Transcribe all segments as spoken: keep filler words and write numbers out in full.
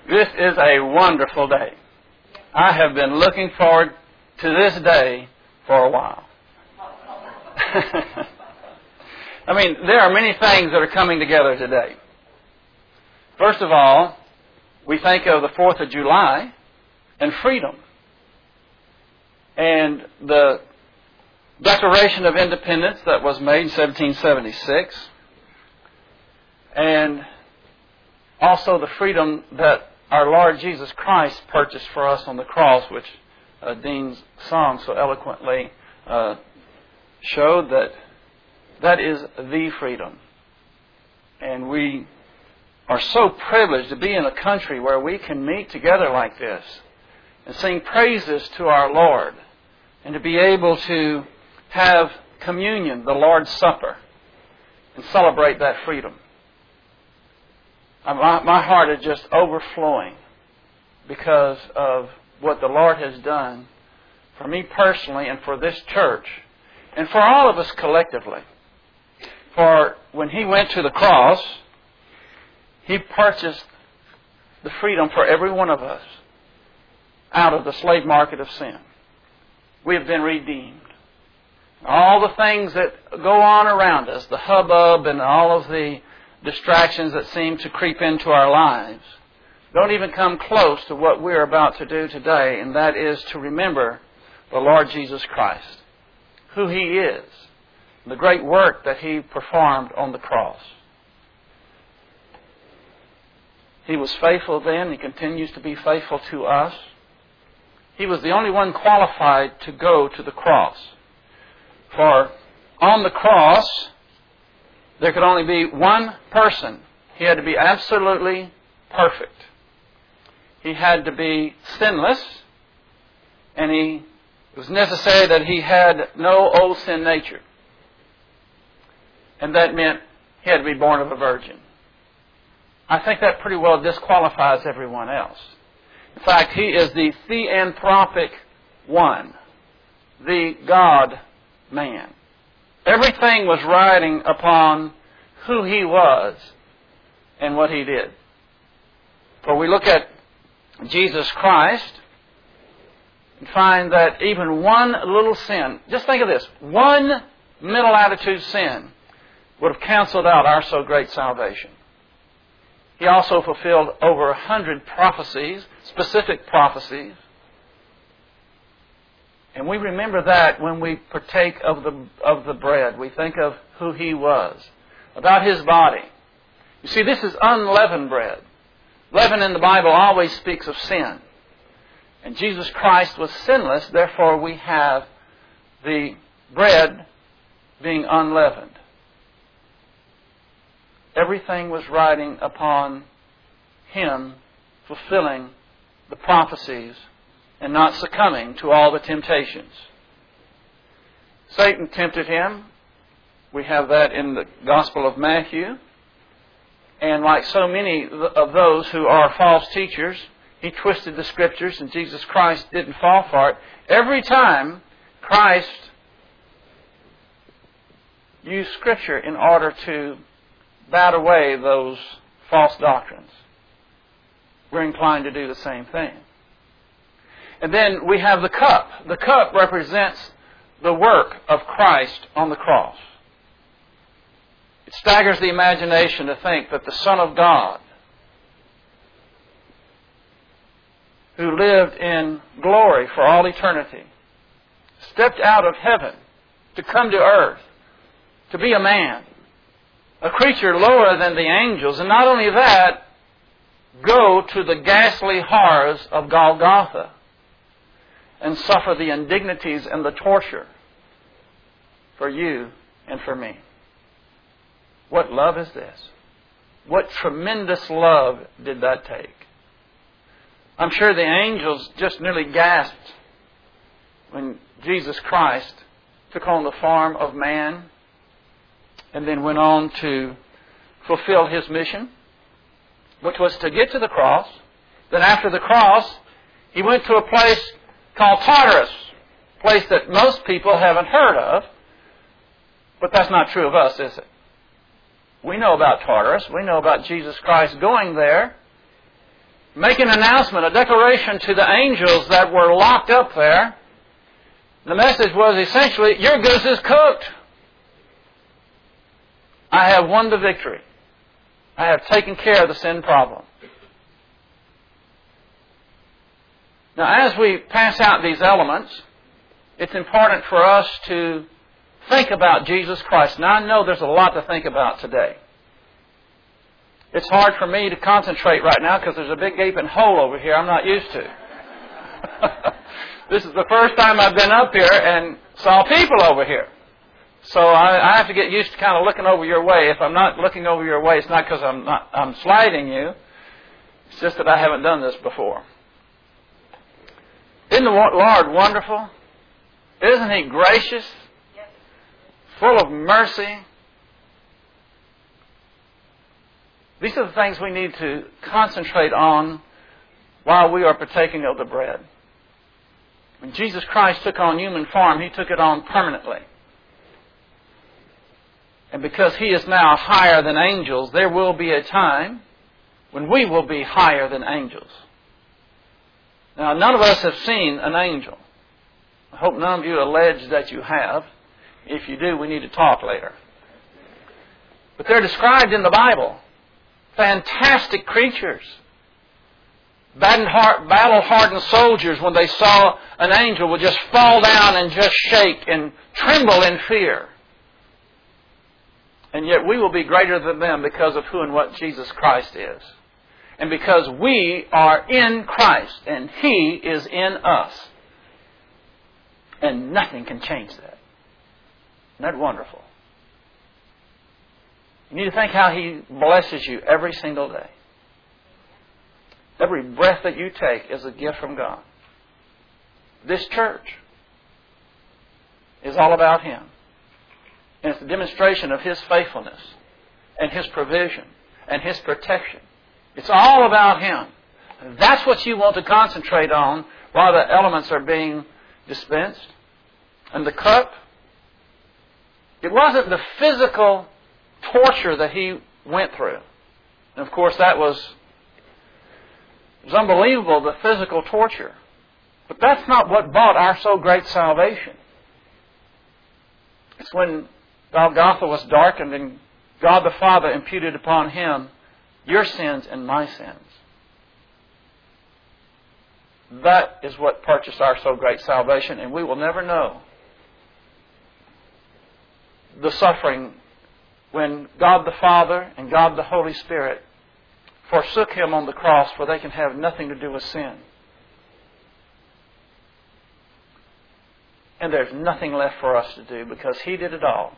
This is a wonderful day. I have been looking forward to this day for a while. I mean, there are many things that are coming together today. First of all, we think of the fourth of July and freedom. And the Declaration of Independence that was made in seventeen seventy-six. And also the freedom that our Lord Jesus Christ purchased for us on the cross, which uh, Dean's song so eloquently uh, showed that that is the freedom. And we are so privileged to be in a country where we can meet together like this and sing praises to our Lord and to be able to have communion, the Lord's Supper, and celebrate that freedom. My, my heart is just overflowing because of what the Lord has done for me personally and for this church and for all of us collectively. For when He went to the cross, He purchased the freedom for every one of us out of the slave market of sin. We have been redeemed. All the things that go on around us, the hubbub and all of the distractions that seem to creep into our lives, don't even come close to what we're about to do today, and that is to remember the Lord Jesus Christ, who He is, the great work that He performed on the cross. He was faithful then. He continues to be faithful to us. He was the only one qualified to go to the cross. For on the cross, there could only be one person. He had to be absolutely perfect. He had to be sinless, and he, it was necessary that he had no old sin nature. And that meant he had to be born of a virgin. I think that pretty well disqualifies everyone else. In fact, he is the theanthropic one, the God-man. Everything was riding upon who He was and what He did. For we look at Jesus Christ and find that even one little sin, just think of this, one mental attitude sin would have canceled out our so great salvation. He also fulfilled over a hundred prophecies, specific prophecies. And we remember that when we partake of the of the bread. We think of who He was, about His body. You see, this is unleavened bread. Leaven in the Bible always speaks of sin. And Jesus Christ was sinless, therefore we have the bread being unleavened. Everything was riding upon Him fulfilling the prophecies and not succumbing to all the temptations. Satan tempted Him. We have that in the Gospel of Matthew. And like so many of those who are false teachers, he twisted the Scriptures, and Jesus Christ didn't fall for it. Every time Christ used Scripture in order to bat away those false doctrines, we're inclined to do the same thing. And then we have the cup. The cup represents the work of Christ on the cross. It staggers the imagination to think that the Son of God, who lived in glory for all eternity, stepped out of heaven to come to earth, to be a man, a creature lower than the angels, and not only that, go to the ghastly horrors of Golgotha and suffer the indignities and the torture for you and for me. What love is this? What tremendous love did that take? I'm sure the angels just nearly gasped when Jesus Christ took on the form of man and then went on to fulfill His mission, which was to get to the cross. Then after the cross, He went to a place called Tartarus, a place that most people haven't heard of, but that's not true of us, is it? We know about Tartarus. We know about Jesus Christ going there make an announcement, a declaration to the angels that were locked up there. The message was essentially, your goose is cooked. I have won the victory. I have taken care of the sin problem. Now, as we pass out these elements, it's important for us to think about Jesus Christ. Now, I know there's a lot to think about today. It's hard for me to concentrate right now because there's a big gaping hole over here I'm not used to. This is the first time I've been up here and saw people over here. So I, I have to get used to kind of looking over your way. If I'm not looking over your way, it's not because I'm not, I'm sliding you. It's just that I haven't done this before. Isn't the Lord wonderful? Isn't He gracious? Yes. Full of mercy? These are the things we need to concentrate on while we are partaking of the bread. When Jesus Christ took on human form, He took it on permanently. And because He is now higher than angels, there will be a time when we will be higher than angels. Now, none of us have seen an angel. I hope none of you allege that you have. If you do, we need to talk later. But they're described in the Bible. Fantastic creatures. Battle-hardened soldiers, when they saw an angel, would just fall down and just shake and tremble in fear. And yet we will be greater than them because of who and what Jesus Christ is. And because we are in Christ and He is in us. And nothing can change that. Isn't that wonderful? You need to think how He blesses you every single day. Every breath that you take is a gift from God. This church is all about Him. And it's a demonstration of His faithfulness and His provision and His protection. It's all about Him. That's what you want to concentrate on while the elements are being dispensed. And the cup, it wasn't the physical torture that He went through. And of course that was, it was unbelievable, the physical torture. But that's not what bought our so great salvation. It's when Golgotha was darkened and God the Father imputed upon Him your sins and my sins. That is what purchased our so great salvation, and we will never know the suffering when God the Father and God the Holy Spirit forsook Him on the cross, for they can have nothing to do with sin. And there's nothing left for us to do because He did it all.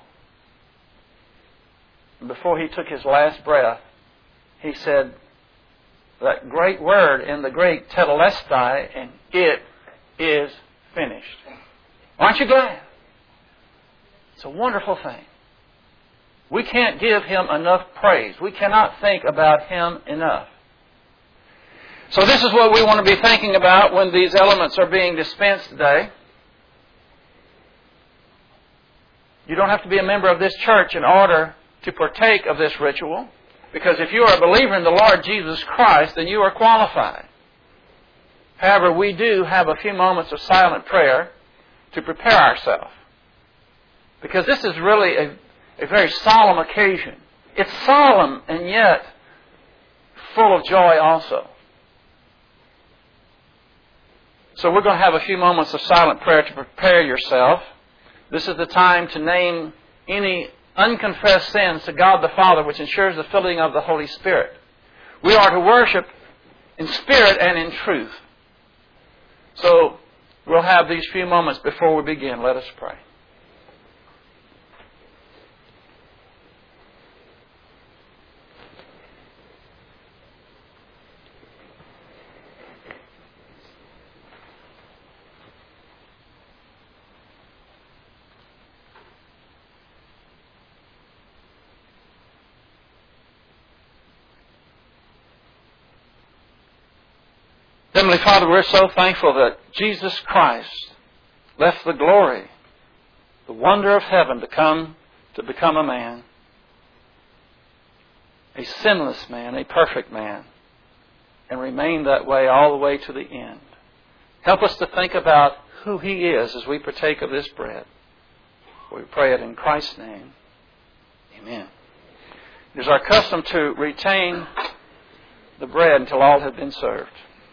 And before He took His last breath, He said that great word in the Greek, tetelestai, and it is finished. Aren't you glad? It's a wonderful thing. We can't give Him enough praise. We cannot think about Him enough. So this is what we want to be thinking about when these elements are being dispensed today. You don't have to be a member of this church in order to partake of this ritual. Because if you are a believer in the Lord Jesus Christ, then you are qualified. However, we do have a few moments of silent prayer to prepare ourselves. Because this is really a, a very solemn occasion. It's solemn and yet full of joy also. So we're going to have a few moments of silent prayer to prepare yourself. This is the time to name any unconfessed sins to God the Father, which ensures the filling of the Holy Spirit. We are to worship in spirit and in truth. So we'll have these few moments before we begin. Let us pray. Heavenly Father, we're so thankful that Jesus Christ left the glory, the wonder of heaven to come to become a man. A sinless man, a perfect man. and remain that way all the way to the end. Help us to think about who He is as we partake of this bread. We pray it in Christ's name. Amen. It is our custom to retain the bread until all have been served.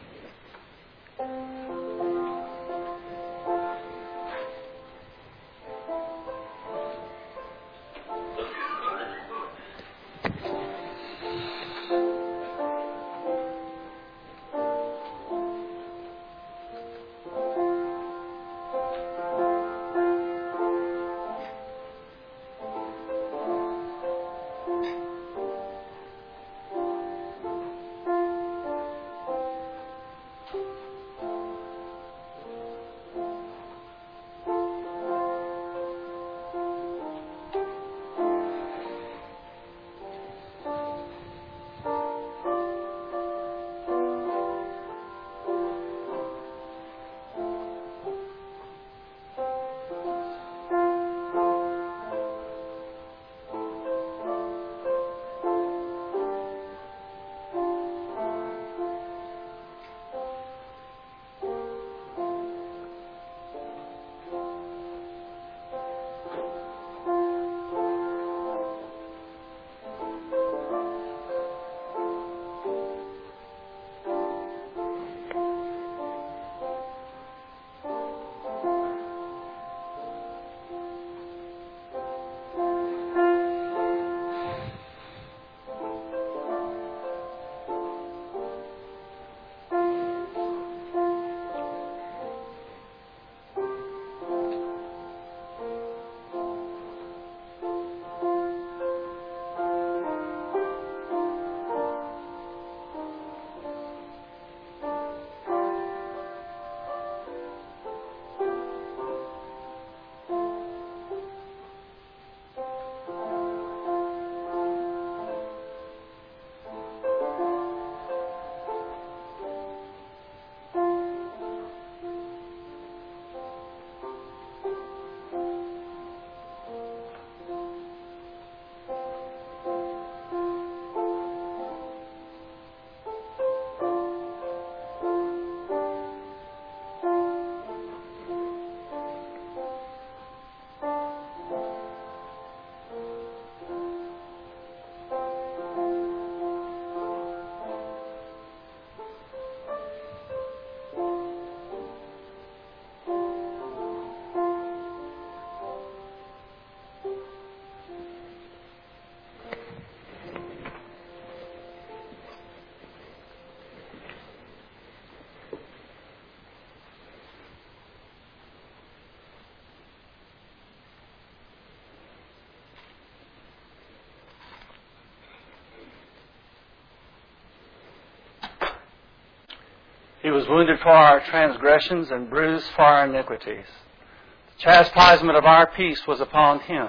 He was wounded for our transgressions and bruised for our iniquities. The chastisement of our peace was upon Him,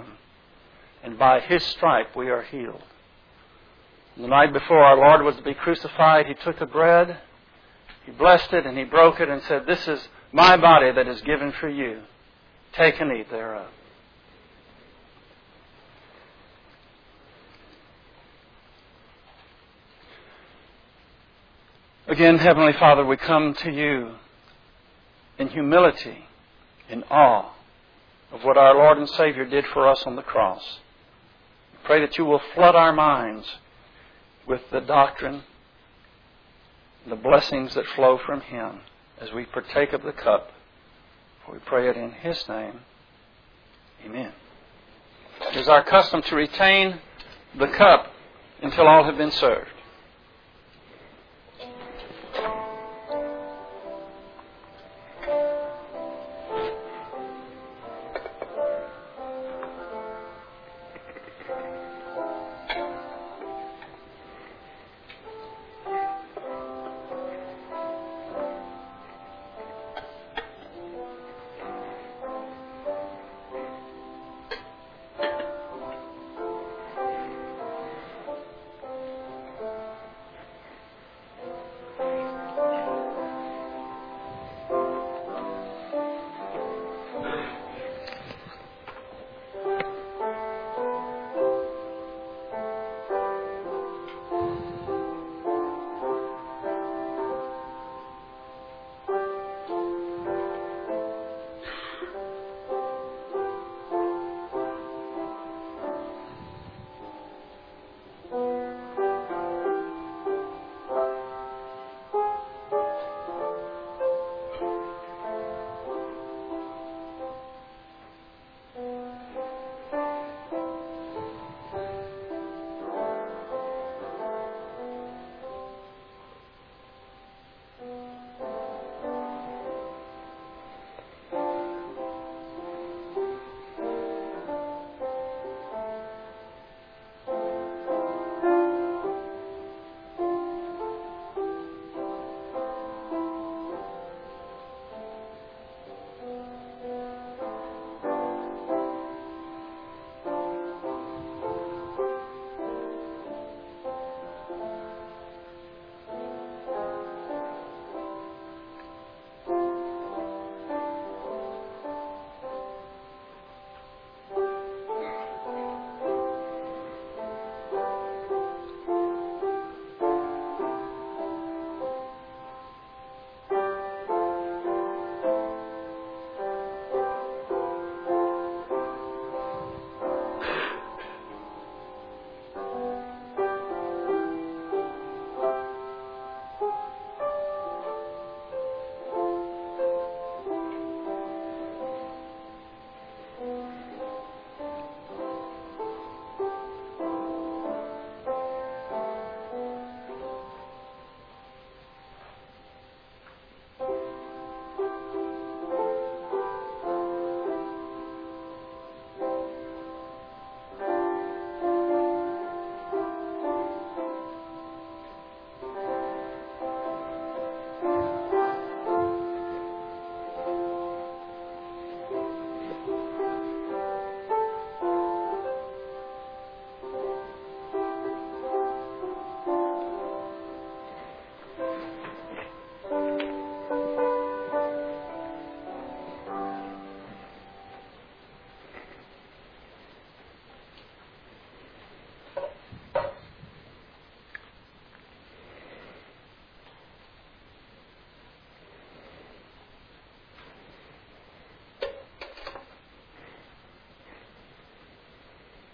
and by His stripe we are healed. The night before our Lord was to be crucified, He took the bread, He blessed it, and He broke it and said, "This is my body that is given for you. Take and eat thereof." Again, Heavenly Father, we come to You in humility, in awe of what our Lord and Savior did for us on the cross. We pray that You will flood our minds with the doctrine, the blessings that flow from Him as we partake of the cup. For we pray it in His name. Amen. It is our custom to retain the cup until all have been served.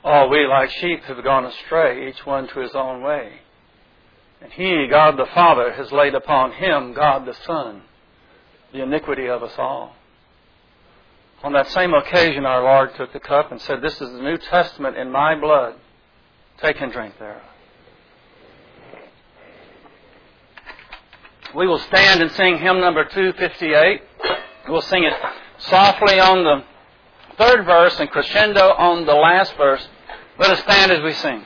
All we like sheep have gone astray, each one to his own way. And He, God the Father, has laid upon Him, God the Son, the iniquity of us all. On that same occasion, our Lord took the cup and said, "This is the New Testament in my blood. Take and drink thereof." We will stand and sing hymn number two fifty-eight. We'll sing it softly on the third verse and crescendo on the last verse. Let us stand as we sing.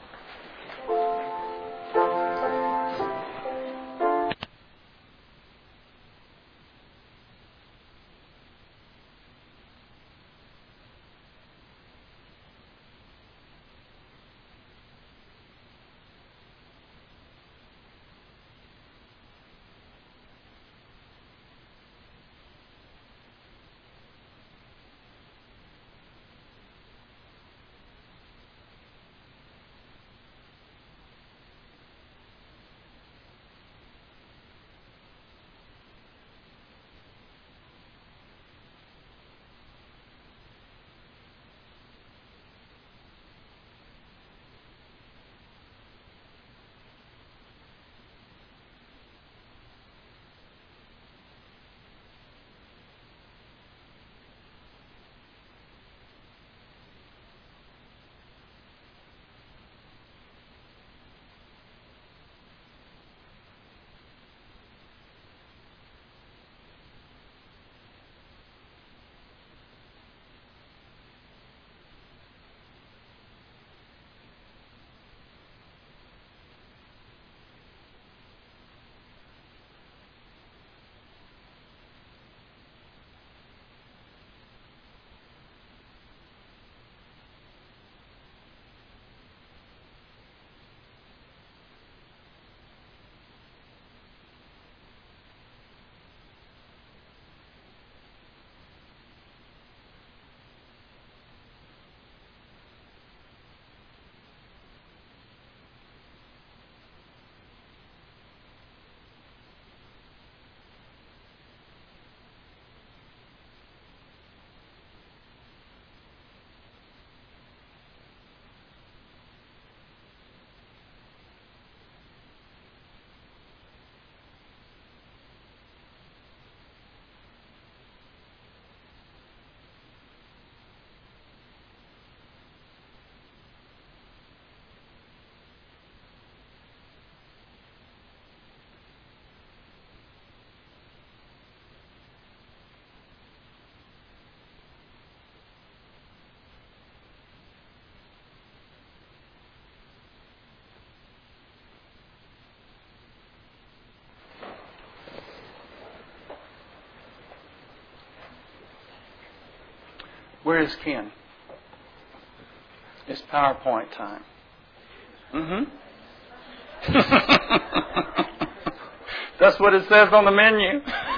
Where is Ken? It's PowerPoint time. Mm-hmm. That's what it says on the menu. I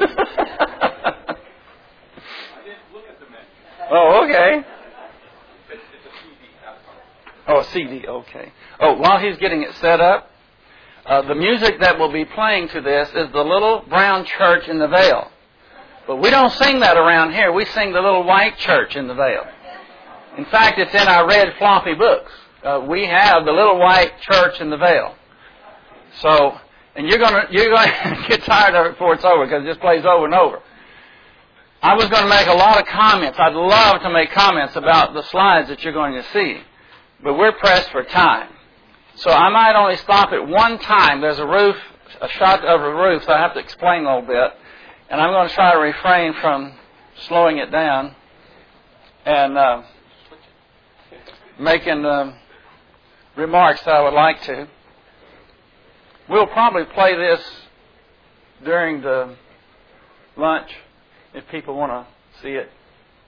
didn't look at the menu. Oh, okay. It's, it's a C D. Oh, a C D, okay. Oh, while he's getting it set up, uh, the music that will be playing to this is the Little Brown Church in the Vale. But we don't sing that around here. We sing the Little White Church in the Vale. In fact, it's in our red floppy books. Uh, we have the Little White Church in the Vale. So, and you're gonna you're gonna get tired of it before it's over because it just plays over and over. I was going to make a lot of comments. I'd love to make comments about the slides that you're going to see, but we're pressed for time. So I might only stop at one time. There's a roof, a shot of a roof, so I have to explain a little bit. And I'm going to try to refrain from slowing it down and uh, making uh, remarks that I would like to. We'll probably play this during the lunch if people want to see it.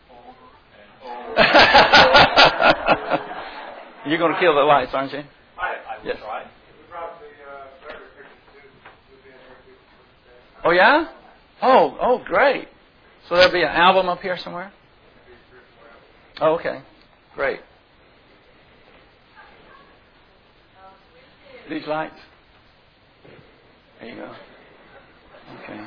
You're going to kill the lights, aren't you? I, I will yes. try. Oh, yeah? Oh, oh, great. So there'll be an album up here somewhere? Oh, okay. Great. These lights? There you go. Okay.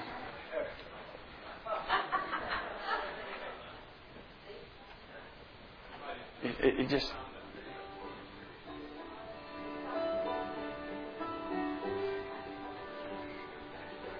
It, it, it just...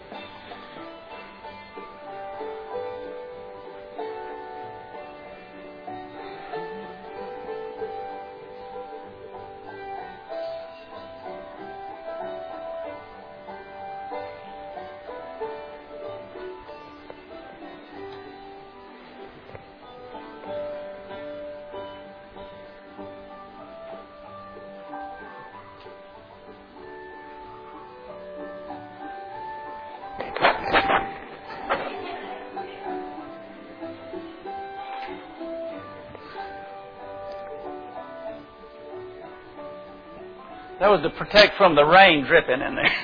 That was to protect from the rain dripping in there.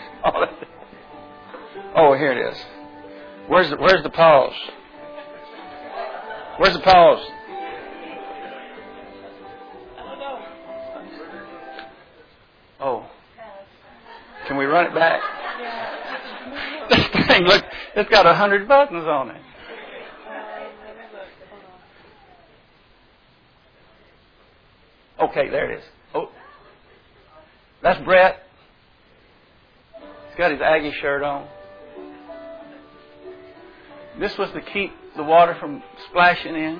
Oh, here it is. Where's the, where's the pause? Where's the pause? Oh. Can we run it back? This thing, look, it's got a hundred buttons on it. Okay, there it is. Oh. That's Brett. He's got his Aggie shirt on. This was to keep the water from splashing in.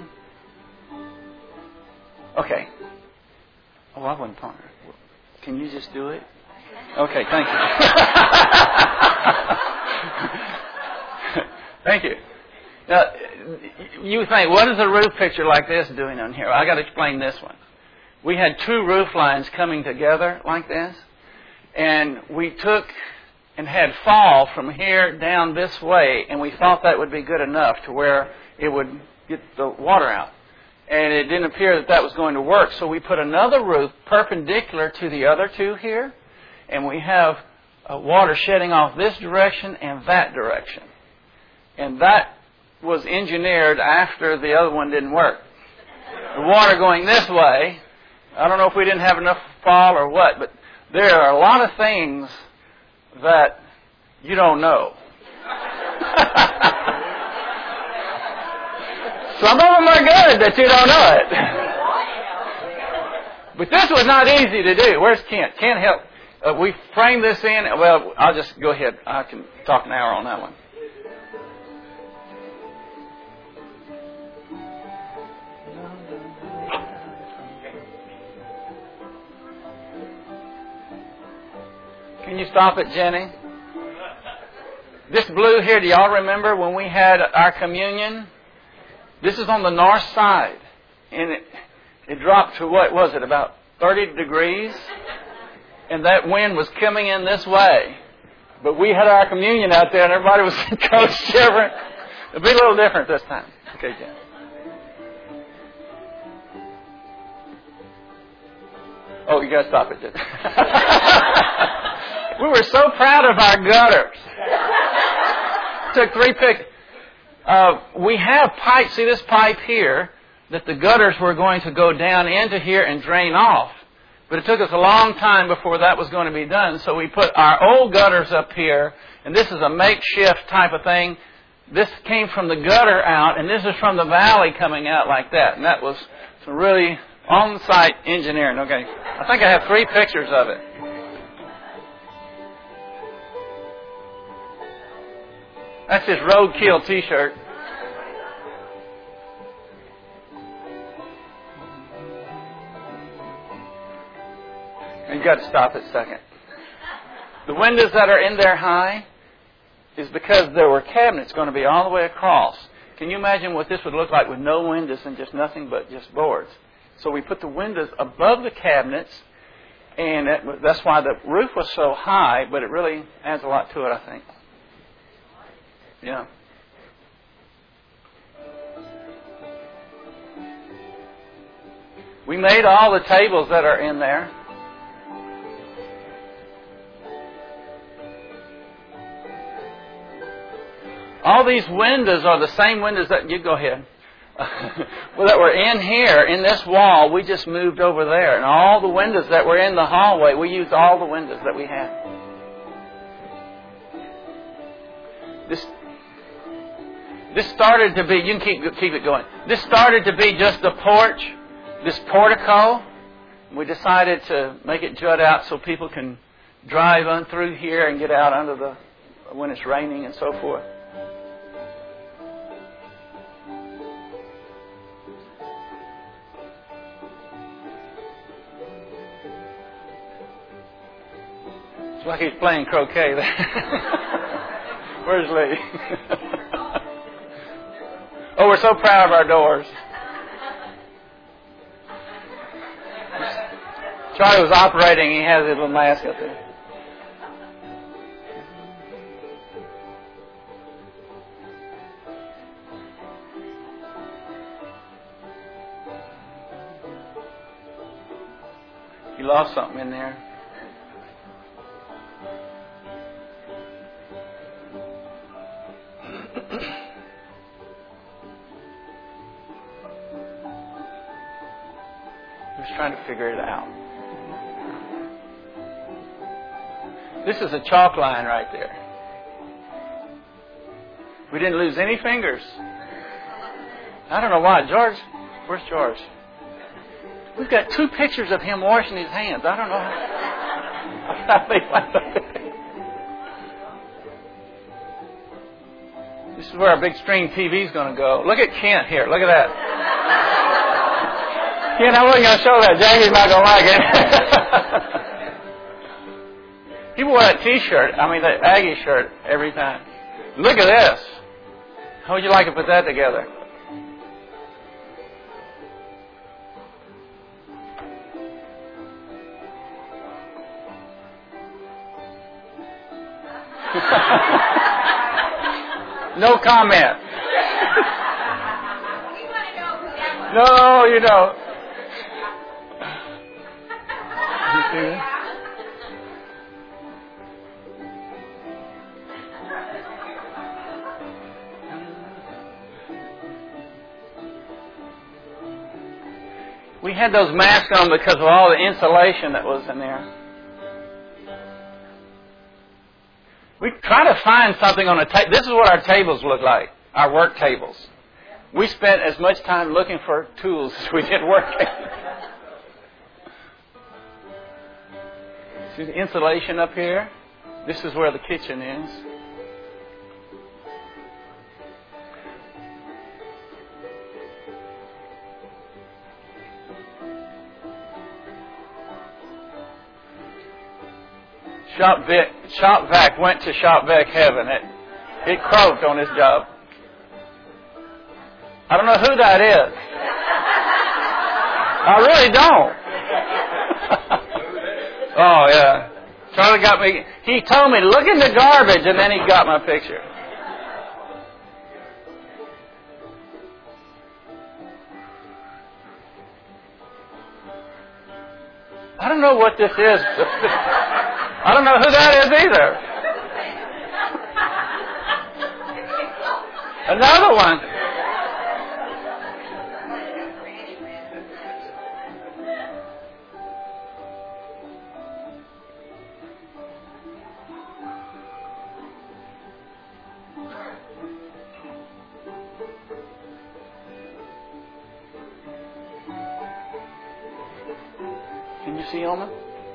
Okay. Oh, I wasn't talking. Can you just do it? Okay, thank you. Thank you. Now, you think, what is a roof picture like this doing on here? I got to explain this one. We had two roof lines coming together like this, and we took and had fall from here down this way, and we thought that would be good enough to where it would get the water out. And it didn't appear that that was going to work, so we put another roof perpendicular to the other two here, and we have uh, water shedding off this direction and that direction. And that was engineered after the other one didn't work. The water going this way, I don't know if we didn't have enough fall or what, but there are a lot of things that you don't know. Some of them are good that you don't know it. But this was not easy to do. Where's Kent? Kent, help. Uh, we framed this in. Well, I'll just go ahead. I can talk an hour on that one. Can you stop it, Jenny? This blue here, do y'all remember when we had our communion? This is on the north side. And it, it dropped to, what was it, about thirty degrees? And that wind was coming in this way. But we had our communion out there and everybody was cold shivering. It'll be a little different this time. Okay, Jen. Oh, you got to stop it, Jen. We were so proud of our gutters. Took three pictures. Uh, we have pipes, see this pipe here, that the gutters were going to go down into here and drain off. But it took us a long time before that was going to be done, so we put our old gutters up here, and this is a makeshift type of thing. This came from the gutter out, and this is from the valley coming out like that. And that was some really on-site engineering. Okay, I think I have three pictures of it. That's his roadkill T-shirt. And you got to stop it a second. The windows that are in there high is because there were cabinets going to be all the way across. Can you imagine what this would look like with no windows and just nothing but just boards? So we put the windows above the cabinets, and that's why the roof was so high, but it really adds a lot to it, I think. Yeah. We made all the tables that are in there. All these windows are the same windows that, you go ahead, well, that were in here, in this wall, we just moved over there. And all the windows that were in the hallway, we used all the windows that we had. This This started to be, you can keep, keep it going. This started to be just the porch, this portico. We decided to make it jut out so people can drive on through here and get out under the when it's raining and so forth. It's like he's playing croquet there. Where's Lee? Oh, we're so proud of our doors. Charlie was operating. He has his little mask up there. You lost something in there. He was trying to figure it out. This is a chalk line right there. We didn't lose any fingers. I don't know why. George, where's George? We've got two pictures of him washing his hands. I don't know how they went up there. This is where our big screen T V is going to go. Look at Kent here. Look at that. Kent, I wasn't going to show that. Jackie's not going to like it. He wore that T-shirt, I mean that Aggie shirt every time. Look at this. How would you like to put that together? No comment. No, you don't. You see that? We had those masks on because of all the insulation that was in there. We try to find something on a table. This is what our tables look like, our work tables. We spent as much time looking for tools as we did working. See the insulation up here? This is where the kitchen is. Shop Vic, Shop Vac went to Shop Vac heaven. It, it croaked on his job. I don't know who that is. I really don't. Oh, yeah. Charlie got me. He told me, look in the garbage, and then he got my picture. I don't know what this is. I don't know who that is either. Another one. Can you see Elma?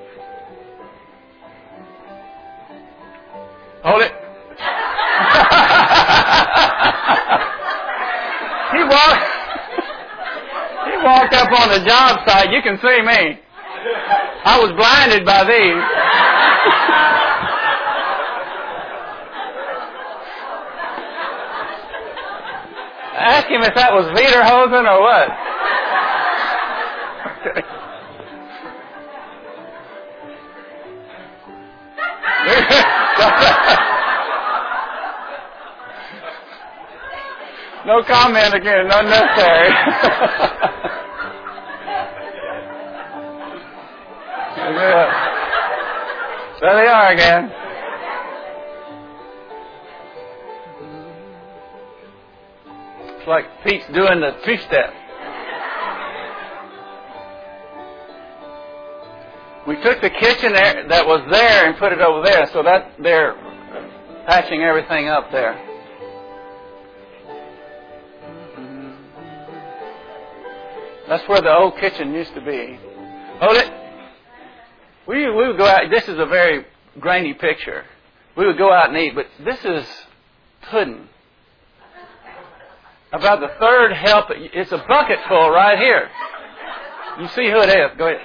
Hold it. he walked. He walked up on the job site. You can see me. I was blinded by these. Ask him if that was Lederhosen or what. No comment again, not necessary. There they are again. It's like Pete's doing the two-step. We took the kitchen there, that was there and put it over there, so that they're patching everything up there. That's where the old kitchen used to be. Hold it. We we would go out. This is a very grainy picture. we would go out and eat. But this is pudding. About the third help. It's a bucket full right here. You see who it is. Go ahead.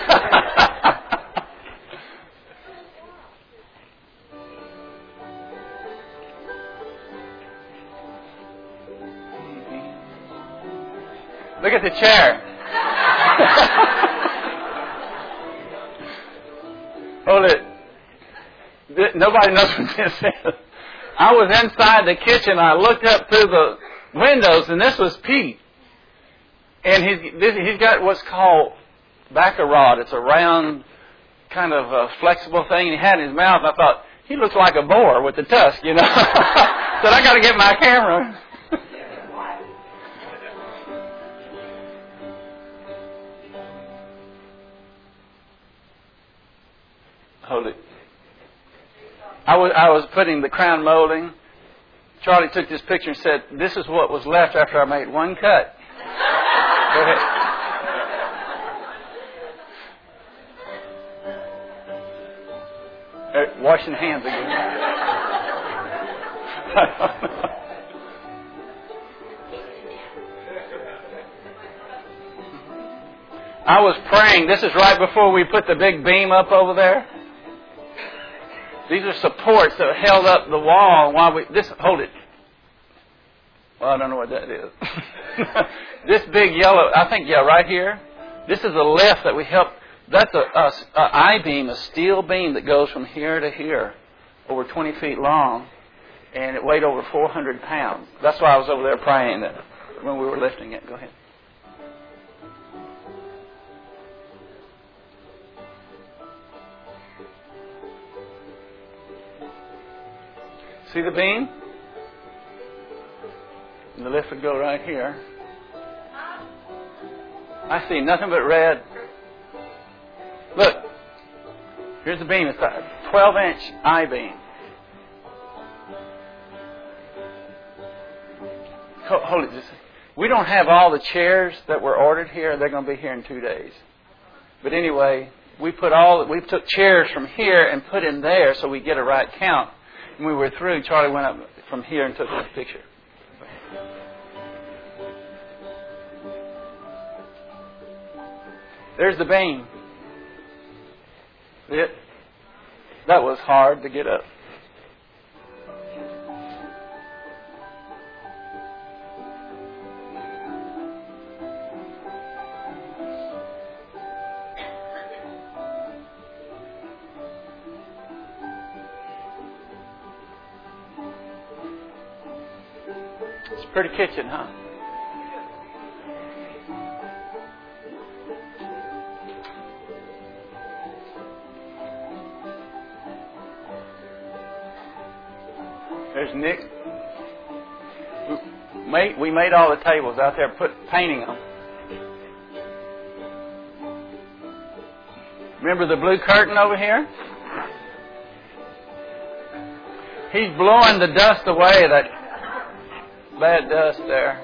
Look at the chair. Hold it. Nobody knows what this is. I was inside the kitchen. I looked up through the windows, and this was Pete. And he's, this, he's got what's called baccarat. It's a round, kind of a flexible thing. And he had in his mouth. I thought, he looks like a boar with the tusk, you know. Said, I got to get my camera. Hold it. I was, I was putting the crown molding. Charlie took this picture and said, this is what was left after I made one cut. Go ahead. Uh, washing hands again. I was praying. This is right before we put the big beam up over there. These are supports that held up the wall while we... This, hold it. Well, I don't know what that is. This big yellow, I think, yeah, right here. This is a lift that we help. That's a, a, a I-beam, a steel beam that goes from here to here, over twenty feet long, and it weighed over four hundred pounds. That's why I was over there praying that when we were lifting it. Go ahead. See the beam? And the lift would go right here. I see nothing but red. Look. Here's the beam. It's a twelve inch I-beam. Hold it just a second. We don't have all the chairs that were ordered here. They're going to be here in two days. But anyway, we put all we took chairs from here and put in there so we get a right count. When we were through, Charlie went up from here and took this picture. There's the beam. It, that was hard to get up. It's a pretty kitchen, huh? There's Nick. We made, we made all the tables out there, put painting them. Remember the blue curtain over here? He's blowing the dust away, that bad dust there.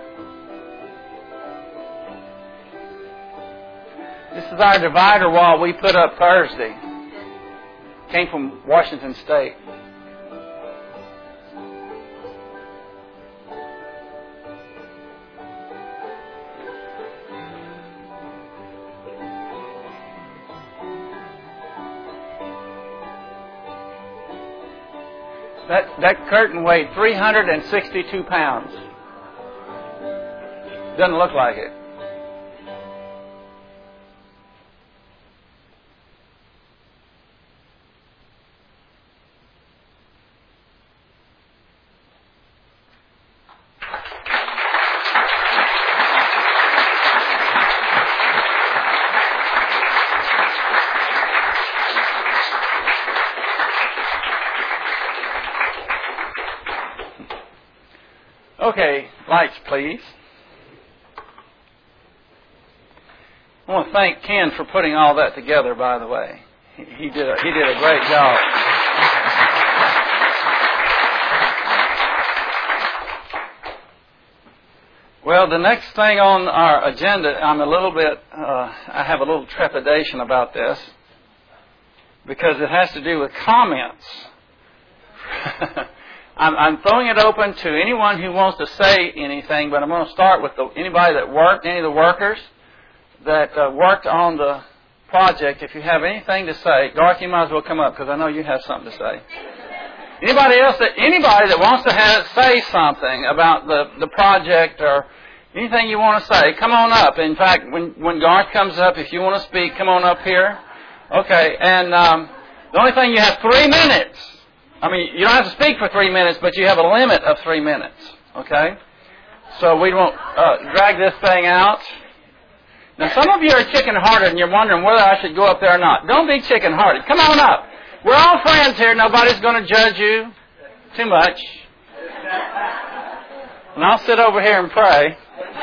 This is our divider wall we put up Thursday. Came from Washington State. That, that curtain weighed three hundred sixty-two pounds. Doesn't look like it. Okay, lights, please. I want to thank Ken for putting all that together, by the way. He, he did a, he did a great job. Well, the next thing on our agenda, I'm a little bit, uh, I have a little trepidation about this because it has to do with comments. I'm, I'm throwing it open to anyone who wants to say anything, but I'm going to start with the, anybody that worked, any of the workers that uh, worked on the project. If you have anything to say, Garth, you might as well come up because I know you have something to say. Anybody else that anybody that wants to have, say something about the, the project or anything you want to say, come on up. In fact, when when Garth comes up, if you want to speak, come on up here. Okay, and um, the only thing, you have three minutes. I mean, you don't have to speak for three minutes, but you have a limit of three minutes. Okay? So we won't uh, drag this thing out. Now, some of you are chicken-hearted and you're wondering whether I should go up there or not. Don't be chicken-hearted. Come on up. We're all friends here. Nobody's going to judge you too much. And I'll sit over here and pray.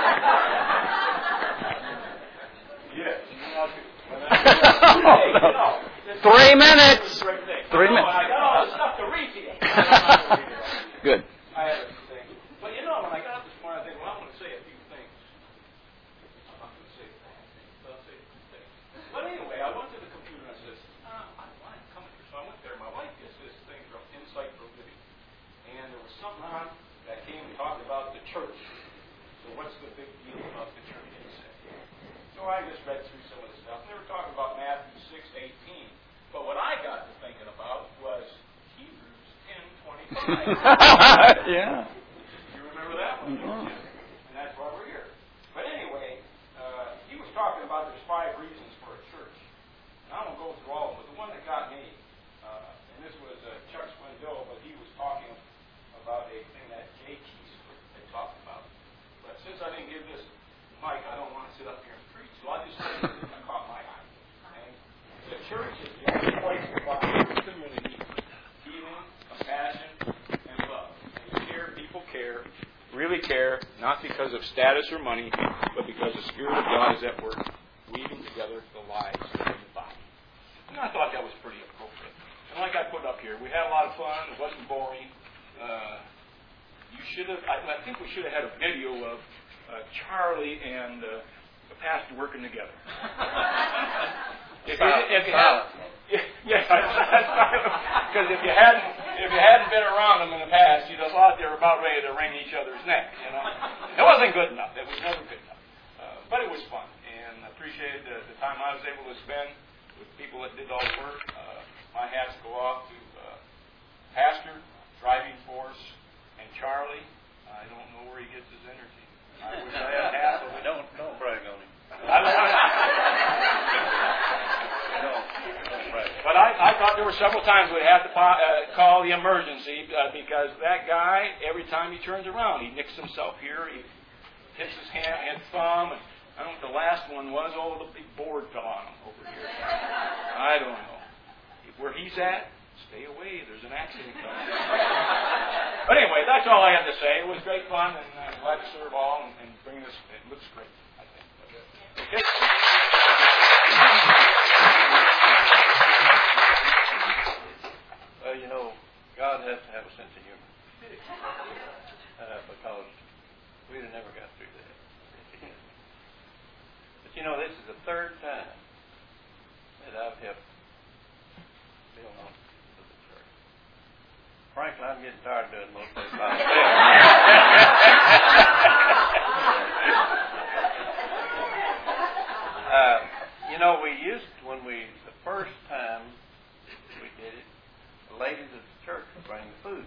Oh, no. Three minutes. Three minutes. I got all the stuff to read to you. Good. I have a thing. But you know, when I got up this morning, I think, well, I'm going to say a few things. I'm not going to say things. I'll say a few things. But anyway, I went to the computer and I said, ah, I'm coming here. So I went there. My wife gets this thing from Insight for Living. And there was something on that came and talked about the church. So what's the big deal about the church? So I just read through some of the stuff. They were talking about Matthew six eighteen. But what I got to thinking about was Hebrews ten twenty-five. Yeah. You remember that one? Mm-hmm. And that's why we're here. But anyway, uh, he was talking about there's five reasons for a church. And I won't go through all of them, but the one that got me, uh, and this was uh, Chuck Swindoll, but he was talking about a thing that Jay Keys had talked about. But since I didn't give this mic, I don't want to sit up here and preach, so I just say this that caught my eye. Okay? The church is the only place to find community, healing, compassion, and love. And you care, people care, really care, not because of status or money, but because the Spirit of God is at work, weaving together the lives of the body. And I thought that was pretty appropriate. And like I put up here, we had a lot of fun. It wasn't boring. Uh, you should have. I, I think we should have had a video of uh, Charlie and uh, the pastor working together. If you, if you had, yes, because if you hadn't, if you hadn't been around them in the past, you'd have thought they were about ready to wring each other's neck. You know, it wasn't good enough. It was never good enough. Uh, but it was fun, and I appreciated the, the time I was able to spend with people that did all the work. Uh, my hats go off to uh, Pastor, Driving Force, and Charlie. I don't know where he gets his energy. I wish I had half of it. Don't don't brag on him. I don't know. But I, I thought there were several times we'd have to uh, call the emergency uh, because that guy, every time he turns around, he nicks himself here, he hits his hand and thumb, and I don't know what the last one was. Oh, the big board fell on him over here. I don't know. Where he's at, stay away. There's an accident coming. But anyway, that's all I had to say. It was great fun, and I'm glad to serve all and, and bring this. It looks great, I think. Okay. Well, you know, God has to have a sense of humor. Uh, because we'd have never got through that. But you know, this is the third time that I've helped build on to the church. Frankly, I'm getting tired of doing most of it myself. uh, you know, we used, when we, the first time we did it, the ladies of the church would bring the food.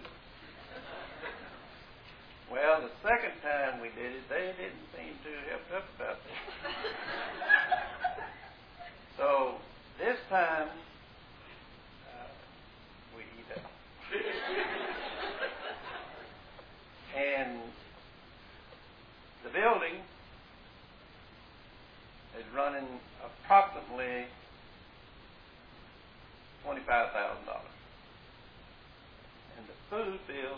Well, the second time we did it, they didn't seem too helped up about that. So, this time, uh, we eat out. And the building is running approximately twenty-five thousand dollars. And the food bill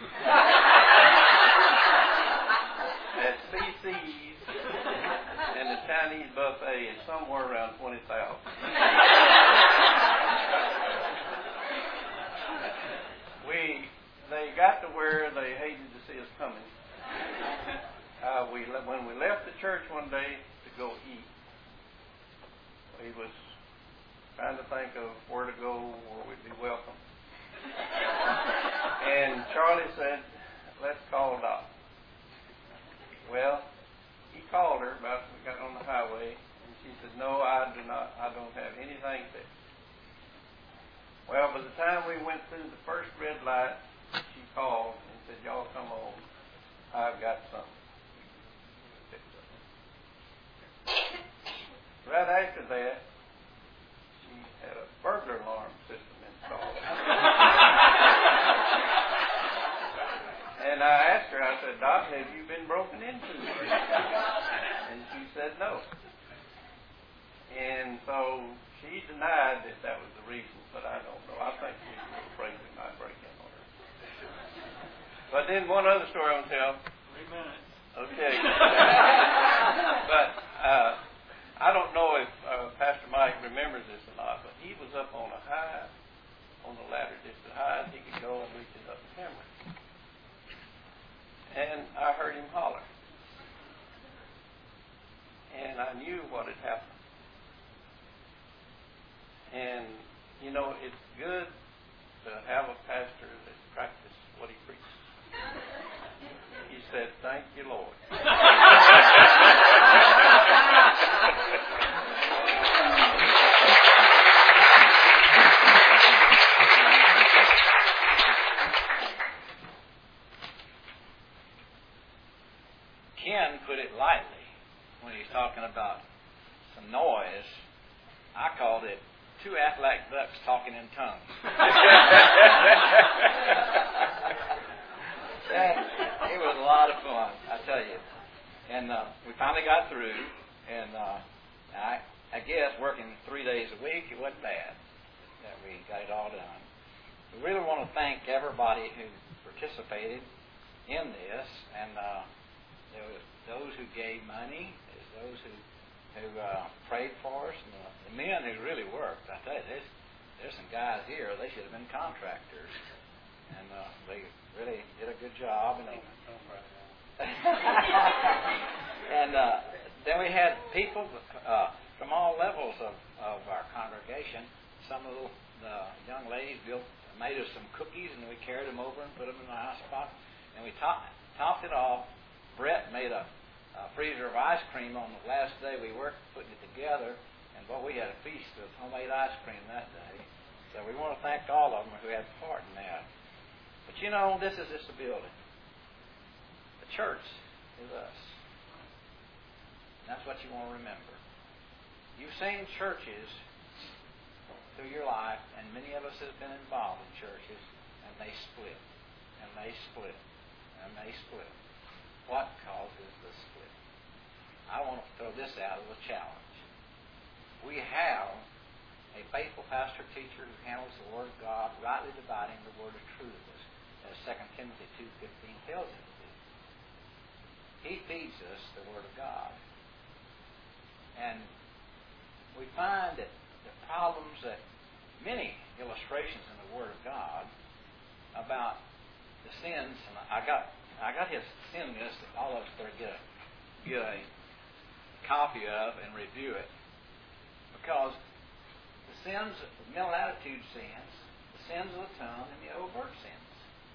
at C C's and the Chinese buffet is somewhere around twenty thousand dollars. We, they got to where they hated to see us coming. Uh, we, when we left the church one day to go eat, he was trying to think of where to go where we'd be welcome. And Charlie said, let's call Doc. Well, he called her about we got on the highway, and she said, no, I do not, I don't have anything fixed. Well, by the time we went through the first red light, she called and said, y'all come on, I've got something. Right after that, she had a burglar alarm system installed. And I asked her, I said, Doc, have you been broken into? And she said no. And so she denied that that was the reason, but I don't know. I think she was afraid we might break in on her. But then one other story I'll tell. Three minutes. Okay. But uh, I don't know if uh, Pastor Mike remembers this or not, but he was up on a high, on the ladder just as high as he could go and reaching up the camera. And I heard him holler. And I knew what had happened. And, you know, it's good to have a pastor that practices what he preaches. He said, thank you, Lord. Ken put it lightly when he's talking about some noise. I called it two Aflac ducks talking in tongues. That, it was a lot of fun, I tell you. And uh, we finally got through, and uh, I, I guess working three days a week, it wasn't bad that we got it all done. We really want to thank everybody who participated in this, and uh, there was those who gave money, there's those who who uh, prayed for us, and the, the men who really worked. I tell you, there's, there's some guys here, they should have been contractors, and uh, they really did a good job. And, they, and uh, then we had people uh, from all levels of, of our congregation. Some of the, the young ladies built, made us some cookies, and we carried them over and put them in the ice box, and we topped, topped it off. Brett made a Uh, freezer of ice cream on the last day we worked putting it together, and boy, we had a feast of homemade ice cream that day. So we want to thank all of them who had part in that. But you know, this is just a building. The church is us. And that's what you want to remember. You've seen churches through your life, and many of us have been involved in churches, and they split, and they split, and they split. What causes the split? I want to throw this out as a challenge. We have a faithful pastor teacher who handles the Word of God, rightly dividing the word of truth, as Second Timothy two fifteen tells him to do. He feeds us the Word of God. And we find that the problems that many illustrations in the Word of God about the sins, and I got I got his sin list that all of us better get a, get a copy of and review it. Because the sins, the mental attitude sins, the sins of the tongue, and the overt sins.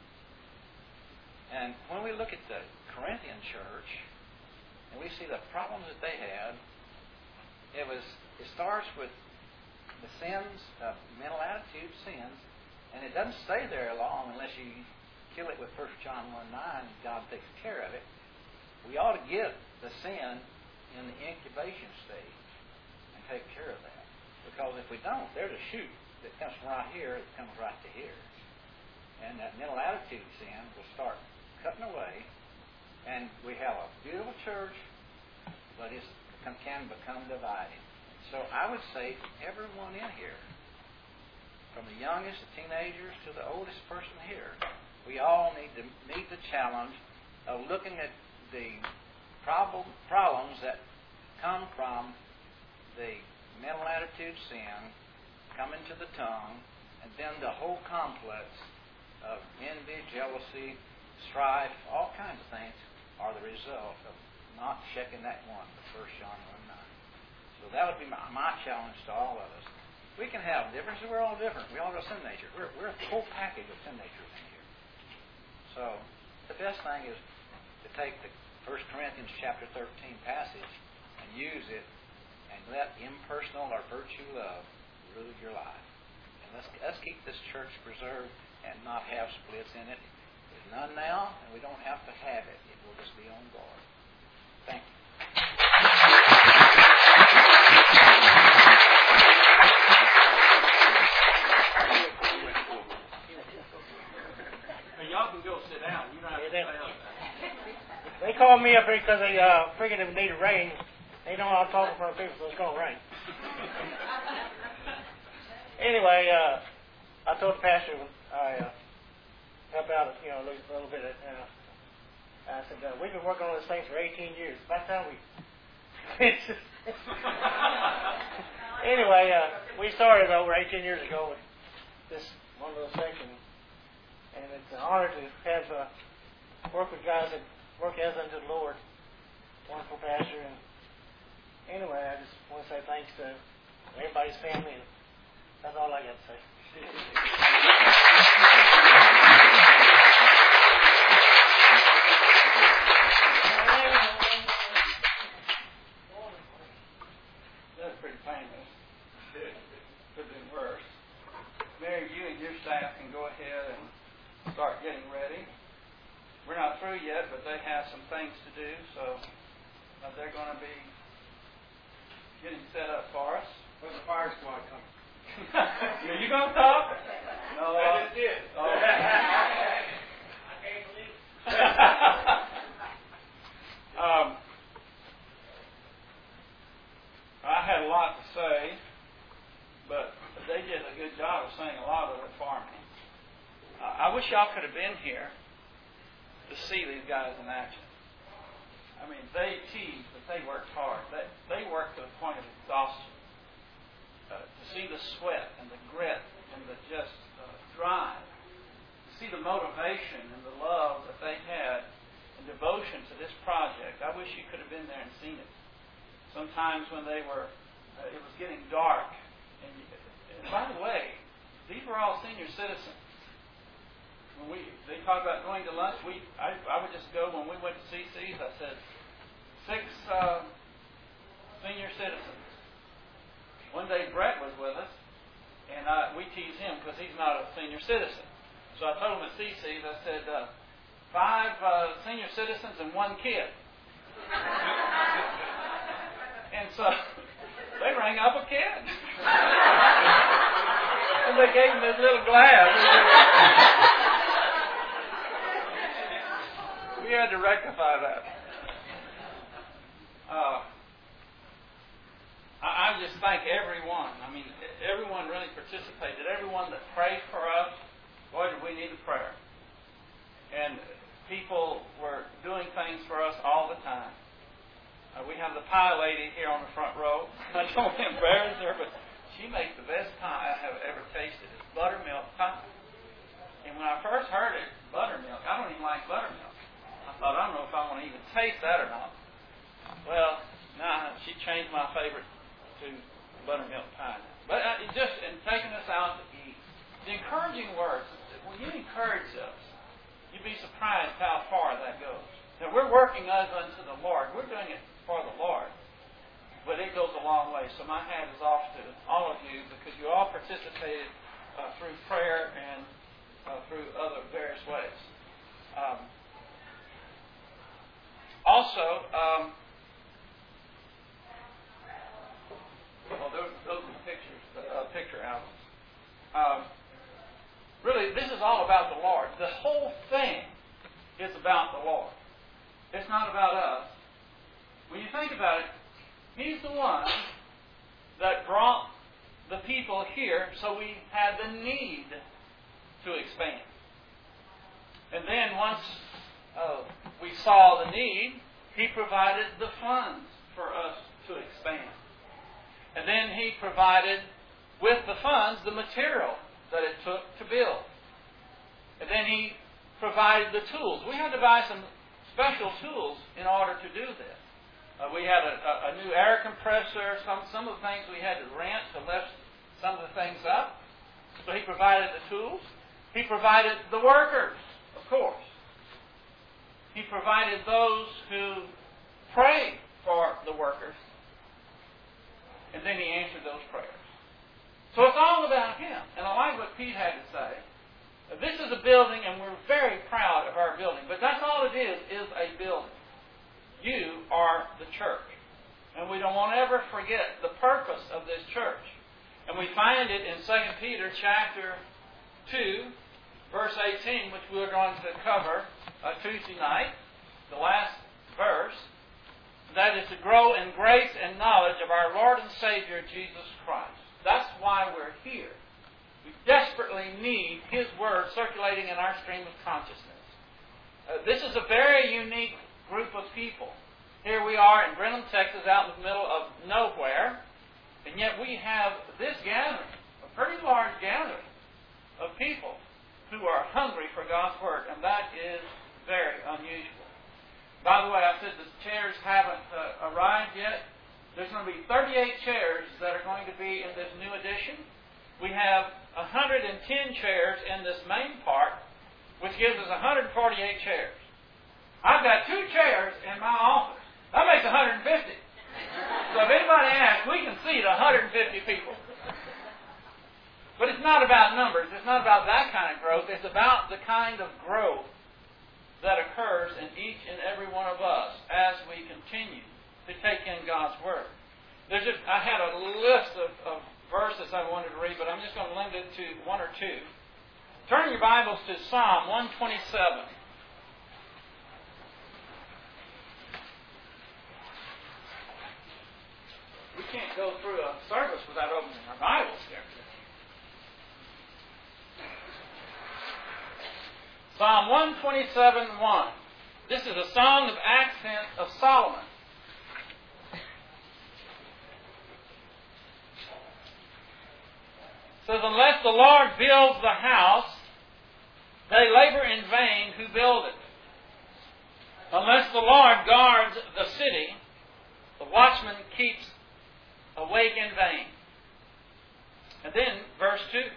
And when we look at the Corinthian church, and we see the problems that they had, it was it starts with the sins of mental attitude sins, and it doesn't stay there long unless you kill it with First John one nine, and God takes care of it. We ought to get the sin in the incubation stage and take care of that. Because if we don't, there's a shoot that comes from right here, that comes right to here. And that mental attitude sin will start cutting away, and we have a beautiful church, but it can become divided. So I would say everyone in here, from the youngest of teenagers to the oldest person here, we all need to meet the challenge of looking at the problem, problems that come from the mental attitude sin, coming to the tongue, and then the whole complex of envy, jealousy, strife, all kinds of things are the result of not checking that one, the First John one nine. So that would be my, my challenge to all of us. We can have differences. We're all different. We all have sin nature. We're, we're a whole package of sin natures in here. So the best thing is to take the First Corinthians chapter thirteen passage and use it and let impersonal or virtue love rule your life. And let's, let's keep this church preserved and not have splits in it. There's none now, and we don't have to have it. It will just be on guard. Thank you. Y'all can go sit down. You don't have to stay up. They called me up here because they uh, figured it would need rain. They know I'm talking for people, so it's going to rain. Anyway, uh, I told the pastor I uh, help out, you know, a little, little bit. Uh, I said, uh, we've been working on this thing for eighteen years. By the time we... anyway, uh, we started over eighteen years ago with this one little section. And it's an honor to have uh, work with guys that work as unto the Lord. Wonderful pastor. And anyway, I just want to say thanks to everybody's family. And that's all I got to say. That's pretty painless. Could have been worse. Mary, you and your staff can go ahead and start getting ready. We're not through yet, but they have some things to do, so uh, they're going to be getting set up for us. Where's the fire squad coming? Are you going to talk? No, I just did. Oh. I can't believe it. um, I had a lot to say, but they did a good job of saying a lot of it for me. I wish y'all could have been here to see these guys in action. I mean, they teased, but they worked hard. They, they worked to the point of exhaustion. Uh, to see the sweat and the grit and the just uh, drive. To see the motivation and the love that they had and devotion to this project. I wish you could have been there and seen it. Sometimes when they were, uh, it was getting dark. And, and by the way, these were all senior citizens. When we they talked about going to lunch, we I, I would just go when we went to C C's. I said six uh, senior citizens. One day Brett was with us, and I, we teased him because he's not a senior citizen. So I told him at C C's, I said uh, five uh, senior citizens and one kid. And so they rang up a kid, and they gave him this little glass. We had to rectify that. Uh, I, I just thank everyone. I mean, everyone really participated. Everyone that prayed for us, boy, did we need a prayer. And people were doing things for us all the time. Uh, we have the pie lady here on the front row. I don't want to embarrass her, but she makes the best pie I have ever tasted. It's buttermilk pie. And when I first heard it, buttermilk, I don't even like buttermilk. I thought, I don't know if I want to even taste that or not. Well, now she changed my favorite to buttermilk pie. But uh, it just in taking us out to eat, the encouraging words, when you encourage us, you'd be surprised how far that goes. Now, we're working us unto the Lord. We're doing it for the Lord. But it goes a long way. So my hat is off to all of you because you all participated uh, through prayer and uh, through other various ways. Um, Also, um, well, those, those are pictures, uh, picture albums. Um, really, this is all about the Lord. The whole thing is about the Lord. It's not about us. When you think about it, He's the one that brought the people here, so we had the need to expand. And then once Uh, we saw the need, He provided the funds for us to expand. And then He provided, with the funds, the material that it took to build. And then He provided the tools. We had to buy some special tools in order to do this. Uh, we had a, a, a new air compressor, some, some of the things we had to rent to lift some of the things up. So He provided the tools. He provided the workers, of course. He provided those who prayed for the workers. And then He answered those prayers. So it's all about Him. And I like what Pete had to say. This is a building, and we're very proud of our building. But that's all it is, is a building. You are the church. And we don't want to ever forget the purpose of this church. And we find it in Second Peter chapter two, verse eighteen, which we're going to cover uh, Tuesday night, the last verse. That is to grow in grace and knowledge of our Lord and Savior, Jesus Christ. That's why we're here. We desperately need His Word circulating in our stream of consciousness. Uh, this is a very unique group of people. Here we are in Brenham, Texas, out in the middle of nowhere, and yet we have this gathering, a pretty large gathering of people who are hungry for God's Word, and that is very unusual. By the way, I said the chairs haven't uh, arrived yet. There's going to be thirty-eight chairs that are going to be in this new edition. We have one hundred ten chairs in this main part, which gives us one hundred forty-eight chairs. I've got two chairs in my office. That makes one hundred fifty. So if anybody asks, we can seat one hundred fifty people. But it's not about numbers. It's not about that kind of growth. It's about the kind of growth that occurs in each and every one of us as we continue to take in God's Word. There's just, I had a list of, of verses I wanted to read, but I'm just going to limit it to one or two. Turn your Bibles to Psalm one twenty-seven. We can't go through a service without opening our Bibles here. Psalm one twenty-seven, one. This is a song of accent of Solomon. It says, unless the Lord builds the house, they labor in vain who build it. Unless the Lord guards the city, the watchman keeps awake in vain. And then, verse two.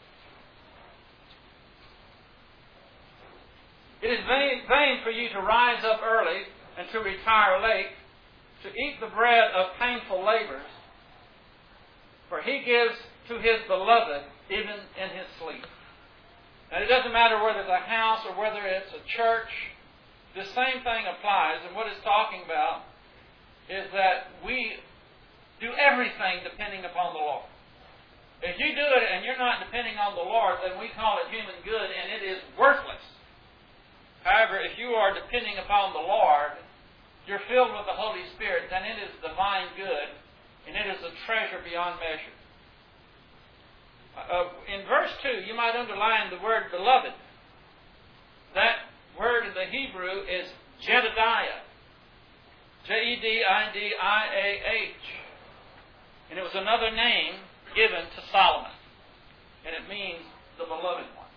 It is vain, vain for you to rise up early and to retire late, to eat the bread of painful labors, for He gives to His beloved even in His sleep. And it doesn't matter whether it's a house or whether it's a church, the same thing applies. And what it's talking about is that we do everything depending upon the Lord. If you do it and you're not depending on the Lord, then we call it human good and it is worthless. However, if you are depending upon the Lord, you're filled with the Holy Spirit, then it is divine good, and it is a treasure beyond measure. Uh, in verse two, you might underline the word beloved. That word in the Hebrew is Jedediah. J E D I D I A H. And it was another name given to Solomon. And it means the beloved one.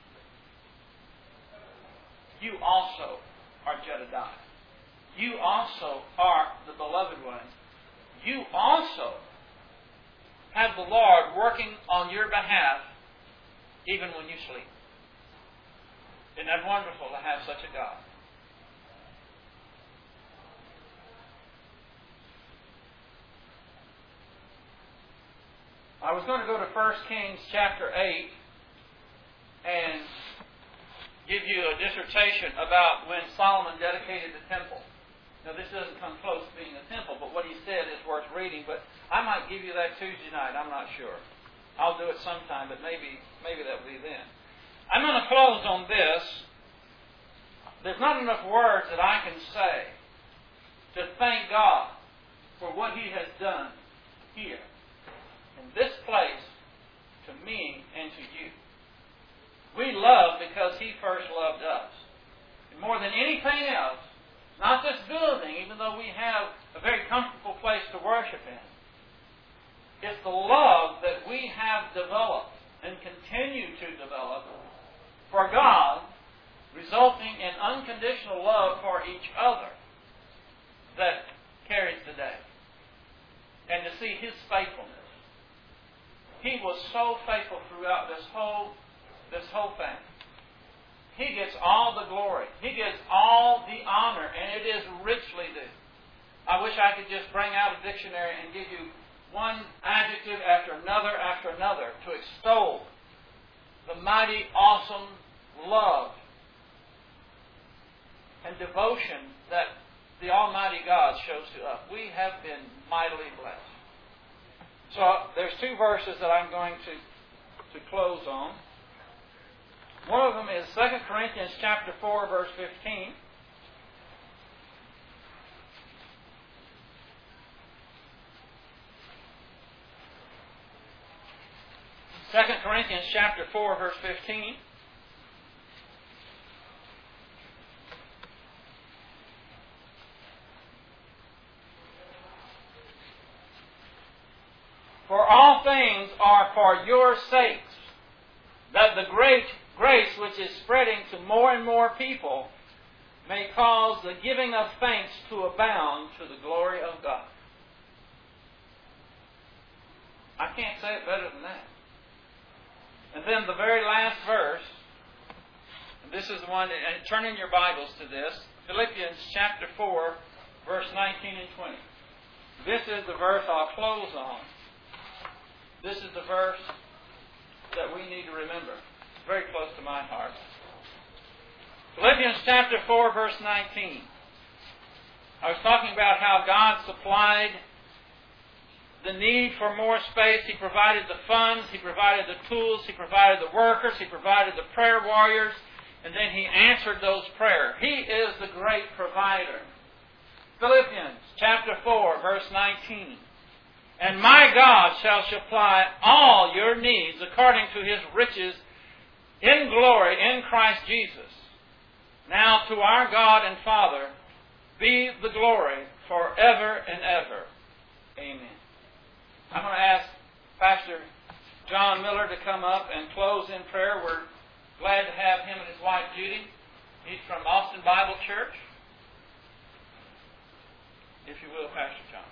You also are Jedediah. You also are the beloved one. You also have the Lord working on your behalf even when you sleep. Isn't that wonderful to have such a God? I was going to go to First Kings chapter eight and give you a dissertation about when Solomon dedicated the temple. Now, this doesn't come close to being a temple, but what he said is worth reading. But I might give you that Tuesday night. I'm not sure. I'll do it sometime, but maybe maybe that will be then. I'm going to close on this. There's not enough words that I can say to thank God for what He has done here, in this place, to me and to you. We love because He first loved us. And more than anything else, not this building, even though we have a very comfortable place to worship in, it's the love that we have developed and continue to develop for God, resulting in unconditional love for each other, that carries the day. And to see His faithfulness he was so faithful throughout this whole, this whole thing. He gets all the glory. He gets all the honor, and it is richly due. I wish I could just bring out a dictionary and give you one adjective after another after another to extol the mighty, awesome love and devotion that the Almighty God shows to us. We have been mightily blessed. So there's two verses that I'm going to, to close on. One of them is Second Corinthians chapter four, verse fifteen. Second Corinthians chapter four, verse fifteen. For all things are for your sakes, that the great grace which is spreading to more and more people may cause the giving of thanks to abound to the glory of God. I can't say it better than that. And then the very last verse, and this is the one, and turn in your Bibles to this, Philippians chapter four, verse nineteen and twenty. This is the verse I'll close on. This is the verse that we need to remember. It's very close to my heart. Philippians chapter four, verse nineteen. I was talking about how God supplied the need for more space. He provided the funds. He provided the tools. He provided the workers. He provided the prayer warriors. And then He answered those prayers. He is the great provider. Philippians chapter four, verse nineteen. And my God shall supply all your needs according to His riches in glory in Christ Jesus. Now to our God and Father be the glory forever and ever. Amen. I'm going to ask Pastor John Miller to come up and close in prayer. We're glad to have him and his wife Judy. He's from Austin Bible Church. If you will, Pastor John.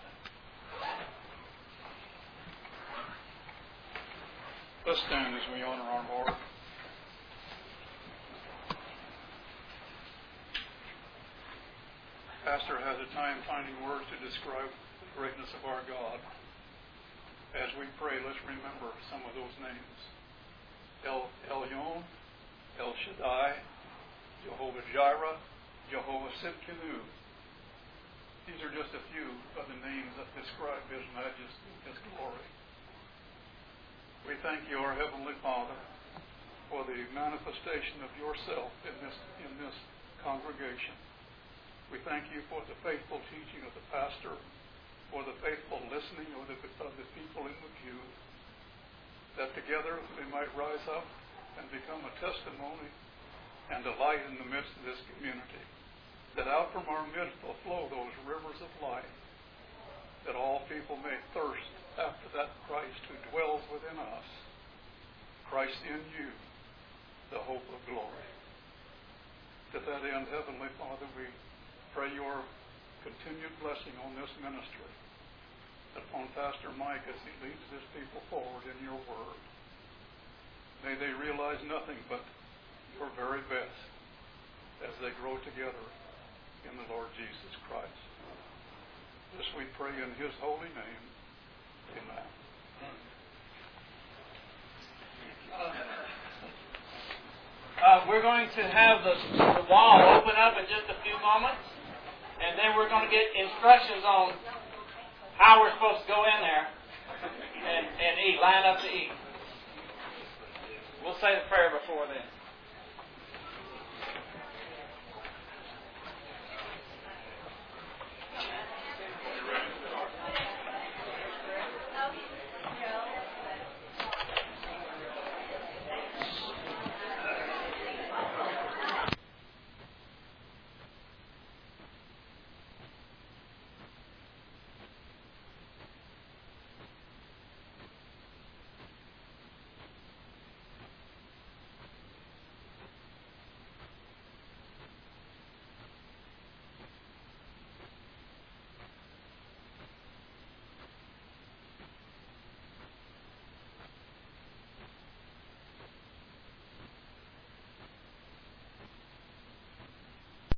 Let's stand as we honor our Lord. Pastor has a time finding words to describe the greatness of our God. As we pray, let's remember some of those names. El Elyon, El Shaddai, Jehovah Jireh, Jehovah Sidkenu. These are just a few of the names that describe His majesty, His glory. We thank you, our Heavenly Father, for the manifestation of yourself in this, in this congregation. We thank you for the faithful teaching of the pastor, for the faithful listening of the, of the people in the pew, that together we might rise up and become a testimony and a light in the midst of this community, that out from our midst will flow those rivers of life, that all people may thirst after that Christ who dwells within us, Christ in you, the hope of glory. To that end, Heavenly Father, we pray your continued blessing on this ministry, upon Pastor Mike as he leads his people forward in your word. May they realize nothing but your very best as they grow together in the Lord Jesus Christ. This we pray in His holy name. Amen. Uh, we're going to have the, the wall open up in just a few moments, and then we're going to get instructions on how we're supposed to go in there and, and eat, line up to eat. We'll say the prayer before then.